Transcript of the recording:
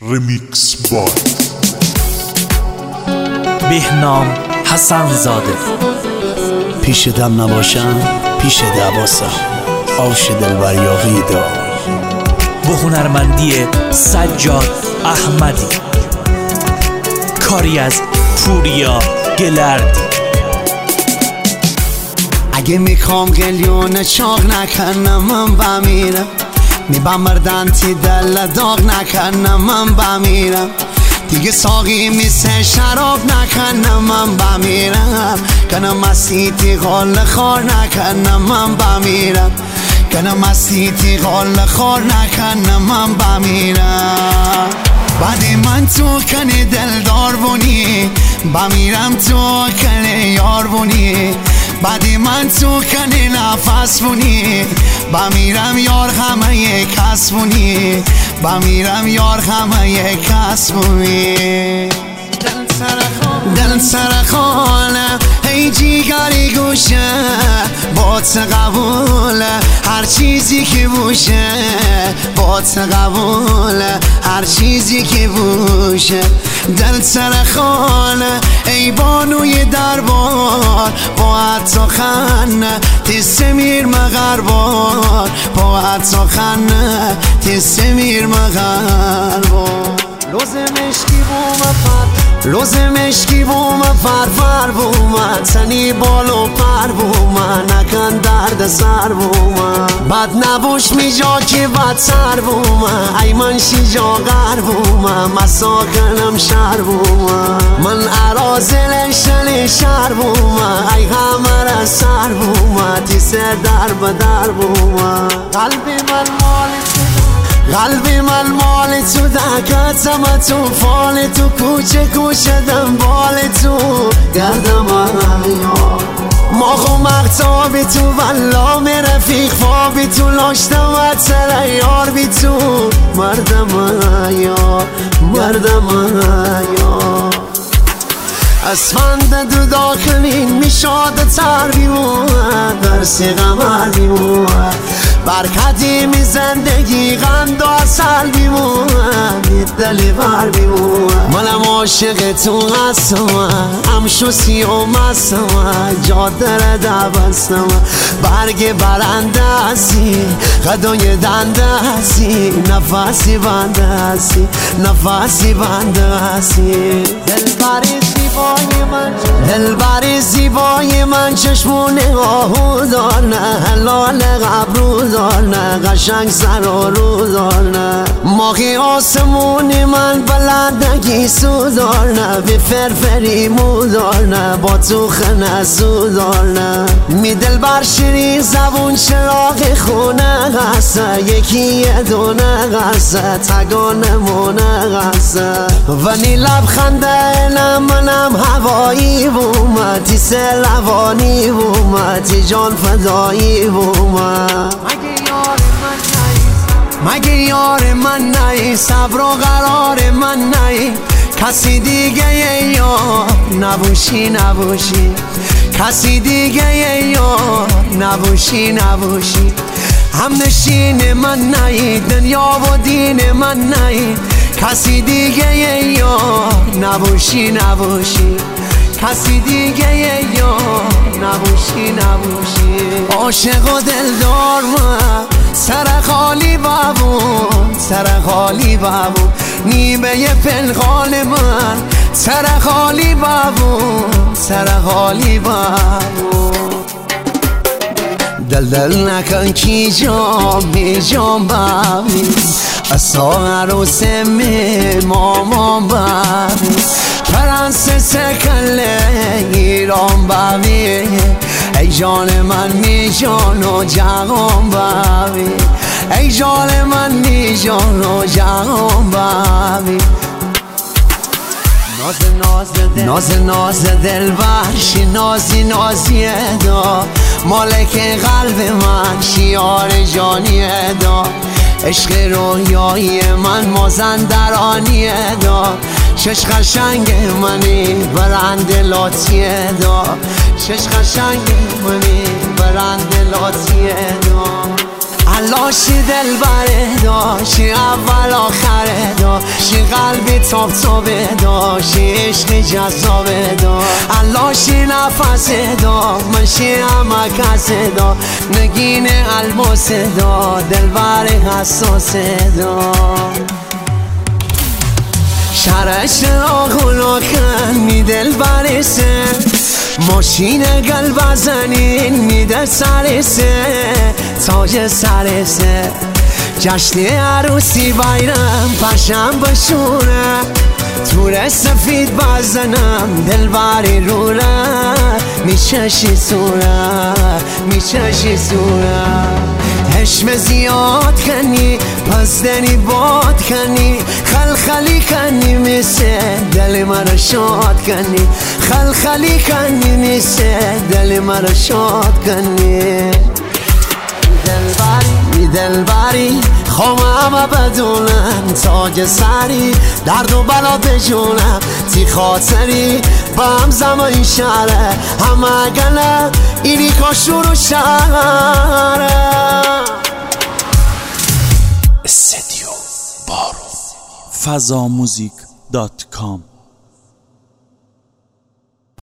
ریمیکس بای بهنام حسن زاده. پیش دم نباشم پیش دعواسم آوش دلبر یاغی دا با هنرمندی سجاد احمدی، کاری از پوریا گلردی. اگه میخوام قلیون چاق نکنم من بمیرم، میبمردن تی دل داغ نکنم من بمیرم، دیگه ساقی میسه شراب نکنم من بمیرم، کنم مستی تی غال خار نکنم من بمیرم، کنم مستی تی غال خار نکنم من بمیرم. بعد من تو کنی دلدار بونی بمیرم، تو کنی یار بونی، بعد من تو کنی نفس بونی بمیرم، یار همه یک کس بونی بمیرم، یار همه یک کس بونی. دل سرخانه ای جیگری گوشه بات قبوله، هر چیزی که بوشه بات قبوله، هر چیزی که بوشه. دل سرخانه ای بانوی دربار با حتی خنه تیسه میر مغربار، با حتی خنه تیسه میر مغربار. روز مشکی بوم فرفر بوم، تنی بالو پر بوم، نکن درد سر بوم، بد نبوش می جا که بدتر بوم، ای من شیجا غر بوم، مساکنم شهر بوم، من عرازل شل شهر بوم، ای همه سر بوم، تی سر در بدر بوم. قلبی من مال تو دکتم تو فال تو کوچه کوچه دنبال تو گردم یار، ماخو مقتابی تو ولا می رفیق خوابی تو لاشتم سر یار بی تو مردم یار مردم یار. اسفند دو داخلین میشاد تر بیمون درسی غمر بیمون، برکتی می زندگی غند و اصل بیمون دلی بر بیمون. منم عاشق تو هستم همشو سی و مستم، جاده دبستم برگ برنده هستی قدای دنده هستی، نفسی بنده هستی نفسی بنده هستی. دلبری زیبای من چشمونه آهو دارنه، حلال قبرو دارنه، قشنگ سر و رو دارنه، ماهی آسمونی من بلندگی سو دارنه، بی فرفری مو دارنه، با تو خنه سو دارنه. می دلبر شیرین زبون چراغ خونه غصه، یکی یه دونه غصه تگانه مونه غصه، ونی لبخنده منم هوایی بومد، تی سلوانی بومد، تی جان فدایی بومد. مگه یار من نی صبر و قرار من نی، کسی دیگه یار نبوشی نبوشی، کسی دیگه یار نبوشی نبوشی، هم نشین من نی دنیا و دین من نی، کسی دیگه یار نبوشی نبوشی، کسی دیگه یار نبوشی نبوشی. عاشق و دلدار من سر خالی بابون سر خالی بابون، نیمه پنهان من سر خالی بابون سر خالی بابون. دل نکن کی جام بی جام بابی، اصلا عروس مامان بابی، پرنسس کله ایران بابی، ای جان من می جان و جهان بابی، ای جان من می جان و جهان بابی. ناز دلبر شی نازی نازی دا، مالک قلب من شیار جانی دا، عشق رویایی من مازندرانی دا، چش قشنگ منی برند لاتی دا، چش قشنگ منی برند لاتی دا. علاشی دل بره دا، شی اول آخره دا، شی قلبی تاب تابه داشت عشق جذابه دا علاشی نفسه دا منشی همکسه دا نگین الماسه دا دلبر حساسه دا شرش آغلا کنی دل برسه ماشین قلب زنین میده سرسه تاج سرسه جشن عروسی بیرم پشم بشونه تور سفید بزنم دل بری روره میچشی سوره میچشی سوره حشم زیاد کنی پس دنی باد کنی خلخلی کنی میسه دل مرا شاد کنی خلخلی کنی میسه دل مرا شاد کنی دلبری خوامم بدونم تاج سری درد و بلا بجونم تی خاطری با هم زمان شهره همه گله اینی کاشور و شهره استدیو بارو فضاموزیک.com